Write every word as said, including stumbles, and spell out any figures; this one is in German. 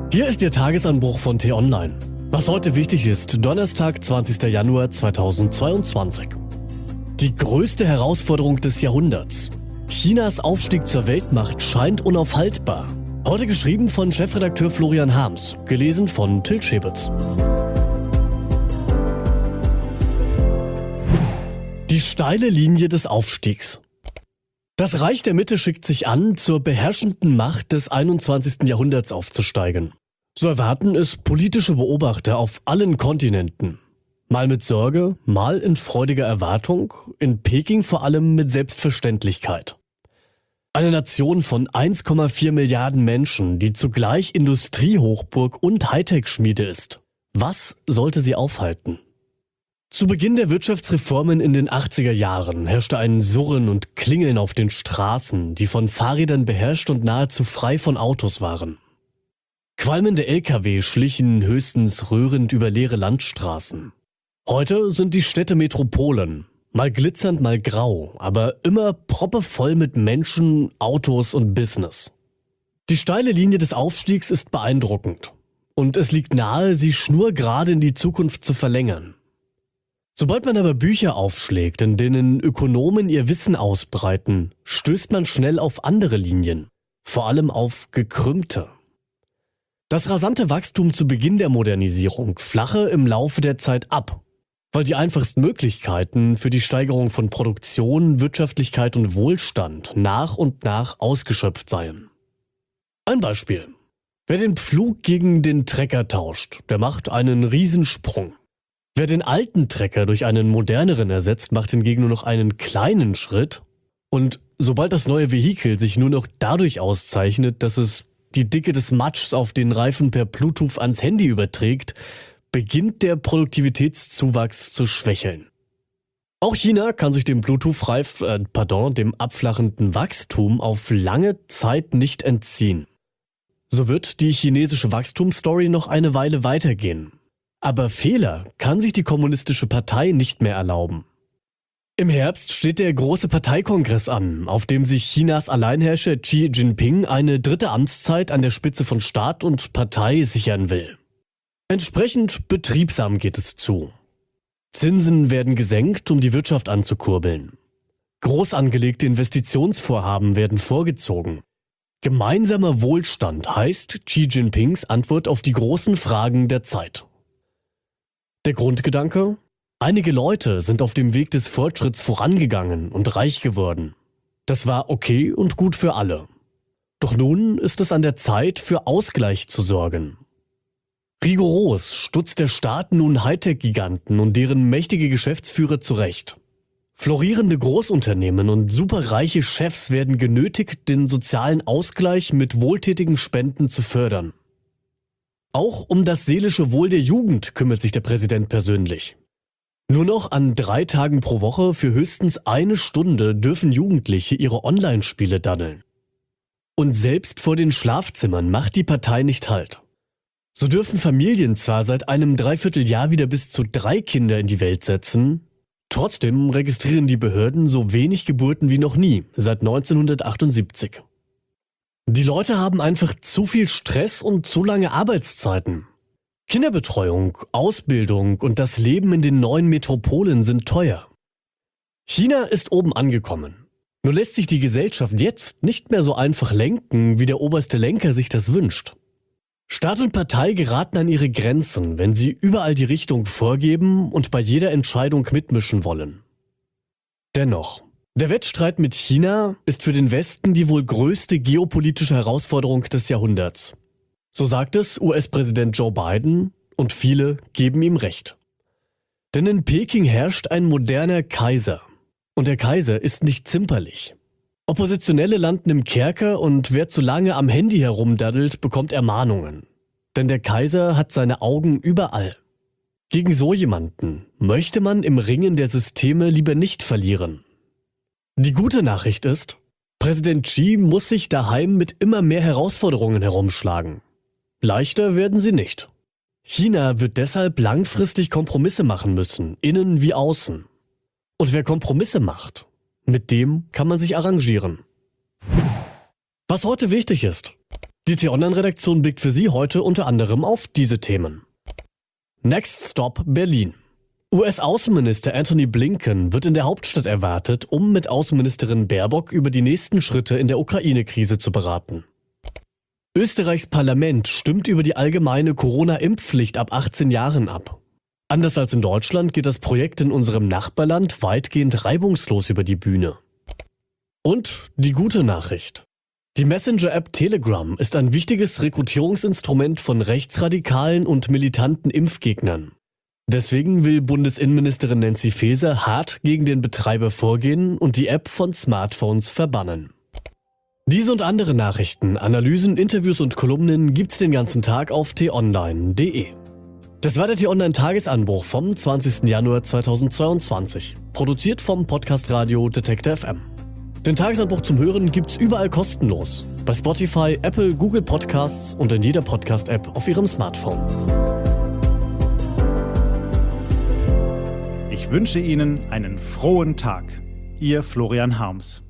Hier ist Ihr Tagesanbruch von T-Online. Was heute wichtig ist, Donnerstag, zwanzigster Januar zweitausendzweiundzwanzig. Die größte Herausforderung des Jahrhunderts. Chinas Aufstieg zur Weltmacht scheint unaufhaltbar. Heute geschrieben von Chefredakteur Florian Harms, gelesen von Till Schäbitz. Die steile Linie des Aufstiegs. Das Reich der Mitte schickt sich an, zur beherrschenden Macht des einundzwanzigsten Jahrhunderts aufzusteigen. So erwarten es politische Beobachter auf allen Kontinenten. Mal mit Sorge, mal in freudiger Erwartung, in Peking vor allem mit Selbstverständlichkeit. Eine Nation von eins Komma vier Milliarden Menschen, die zugleich Industriehochburg und Hightech-Schmiede ist. Was sollte sie aufhalten? Zu Beginn der Wirtschaftsreformen in den achtziger Jahren herrschte ein Surren und Klingeln auf den Straßen, die von Fahrrädern beherrscht und nahezu frei von Autos waren. Qualmende L K W schlichen höchstens rührend über leere Landstraßen. Heute sind die Städte Metropolen, mal glitzernd, mal grau, aber immer proppevoll mit Menschen, Autos und Business. Die steile Linie des Aufstiegs ist beeindruckend und es liegt nahe, sie schnurgerade in die Zukunft zu verlängern. Sobald man aber Bücher aufschlägt, in denen Ökonomen ihr Wissen ausbreiten, stößt man schnell auf andere Linien, vor allem auf gekrümmte. Das rasante Wachstum zu Beginn der Modernisierung flache im Laufe der Zeit ab, weil die einfachsten Möglichkeiten für die Steigerung von Produktion, Wirtschaftlichkeit und Wohlstand nach und nach ausgeschöpft seien. Ein Beispiel. Wer den Pflug gegen den Trecker tauscht, der macht einen Riesensprung. Wer den alten Trecker durch einen moderneren ersetzt, macht hingegen nur noch einen kleinen Schritt. Und sobald das neue Vehikel sich nur noch dadurch auszeichnet, dass es die Dicke des Matschs auf den Reifen per Bluetooth ans Handy überträgt, beginnt der Produktivitätszuwachs zu schwächeln. Auch China kann sich dem Bluetooth-Reif, äh, pardon, dem abflachenden Wachstum auf lange Zeit nicht entziehen. So wird die chinesische Wachstumsstory noch eine Weile weitergehen. Aber Fehler kann sich die Kommunistische Partei nicht mehr erlauben. Im Herbst steht der große Parteikongress an, auf dem sich Chinas Alleinherrscher Xi Jinping eine dritte Amtszeit an der Spitze von Staat und Partei sichern will. Entsprechend betriebsam geht es zu. Zinsen werden gesenkt, um die Wirtschaft anzukurbeln. Groß angelegte Investitionsvorhaben werden vorgezogen. Gemeinsamer Wohlstand heißt Xi Jinpings Antwort auf die großen Fragen der Zeit. Der Grundgedanke? Einige Leute sind auf dem Weg des Fortschritts vorangegangen und reich geworden. Das war okay und gut für alle. Doch nun ist es an der Zeit, für Ausgleich zu sorgen. Rigoros stutzt der Staat nun Hightech-Giganten und deren mächtige Geschäftsführer zurecht. Florierende Großunternehmen und superreiche Chefs werden genötigt, den sozialen Ausgleich mit wohltätigen Spenden zu fördern. Auch um das seelische Wohl der Jugend kümmert sich der Präsident persönlich. Nur noch an drei Tagen pro Woche für höchstens eine Stunde dürfen Jugendliche ihre Online-Spiele daddeln. Und selbst vor den Schlafzimmern macht die Partei nicht Halt. So dürfen Familien zwar seit einem Dreivierteljahr wieder bis zu drei Kinder in die Welt setzen, trotzdem registrieren die Behörden so wenig Geburten wie noch nie, seit neunzehnhundertachtundsiebzig. Die Leute haben einfach zu viel Stress und zu lange Arbeitszeiten. Kinderbetreuung, Ausbildung und das Leben in den neuen Metropolen sind teuer. China ist oben angekommen. Nur lässt sich die Gesellschaft jetzt nicht mehr so einfach lenken, wie der oberste Lenker sich das wünscht. Staat und Partei geraten an ihre Grenzen, wenn sie überall die Richtung vorgeben und bei jeder Entscheidung mitmischen wollen. Dennoch, der Wettstreit mit China ist für den Westen die wohl größte geopolitische Herausforderung des Jahrhunderts. So sagt es U S-Präsident Joe Biden und viele geben ihm recht. Denn in Peking herrscht ein moderner Kaiser. Und der Kaiser ist nicht zimperlich. Oppositionelle landen im Kerker und wer zu lange am Handy herumdaddelt, bekommt Ermahnungen. Denn der Kaiser hat seine Augen überall. Gegen so jemanden möchte man im Ringen der Systeme lieber nicht verlieren. Die gute Nachricht ist, Präsident Xi muss sich daheim mit immer mehr Herausforderungen herumschlagen. Leichter werden sie nicht. China wird deshalb langfristig Kompromisse machen müssen, innen wie außen. Und wer Kompromisse macht, mit dem kann man sich arrangieren. Was heute wichtig ist: Die T-Online-Redaktion blickt für Sie heute unter anderem auf diese Themen. Next Stop Berlin. U S-Außenminister Antony Blinken wird in der Hauptstadt erwartet, um mit Außenministerin Baerbock über die nächsten Schritte in der Ukraine-Krise zu beraten. Österreichs Parlament stimmt über die allgemeine Corona-Impfpflicht ab achtzehn Jahren ab. Anders als in Deutschland geht das Projekt in unserem Nachbarland weitgehend reibungslos über die Bühne. Und die gute Nachricht. Die Messenger-App Telegram ist ein wichtiges Rekrutierungsinstrument von rechtsradikalen und militanten Impfgegnern. Deswegen will Bundesinnenministerin Nancy Faeser hart gegen den Betreiber vorgehen und die App von Smartphones verbannen. Diese und andere Nachrichten, Analysen, Interviews und Kolumnen gibt's den ganzen Tag auf t online punkt de. Das war der T-Online-Tagesanbruch vom zwanzigsten Januar zweitausendzweiundzwanzig, produziert vom Podcast Radio Detektor F M. Den Tagesanbruch zum Hören gibt's überall kostenlos, bei Spotify, Apple, Google Podcasts und in jeder Podcast-App auf Ihrem Smartphone. Ich wünsche Ihnen einen frohen Tag. Ihr Florian Harms.